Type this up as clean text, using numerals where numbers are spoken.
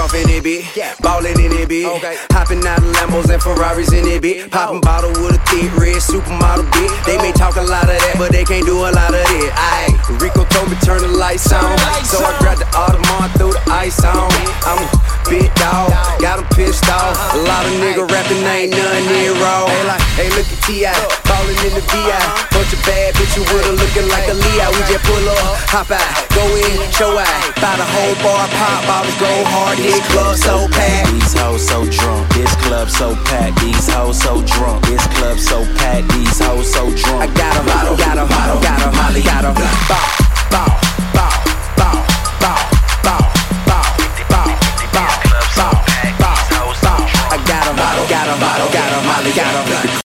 off in it, bitch. Ballin' in it, bitch. Hopping out of Lambos and Ferraris in it, bitch. Poppin' bottle with a thick red supermodel, bitch. They may talk a lot of that, but they can't do a lot of it. Aye, Rico told me turn the lights on, so I grabbed the Audemars, threw the ice on. I'm a big dog, got him pissed off. A lot of nigga rapping, ain't none near raw. Hey, look at T.I., ballin' in the V.I. Bunch of bad bitches with her looking like a Leo. We just pull up, hop out, go in, show out. Buy the whole bar, pop bottles, go hard. This club so packed. These hoes so drunk. This club so packed. These hoes so drunk. This club so packed. These hoes so drunk. I got 'em, got 'em, got 'em, Molly got 'em. Bow, bow, bow, bow, bow, bow, bow, bow, bow, bow, bow, bow. I got 'em, got 'em, got 'em, Molly got 'em.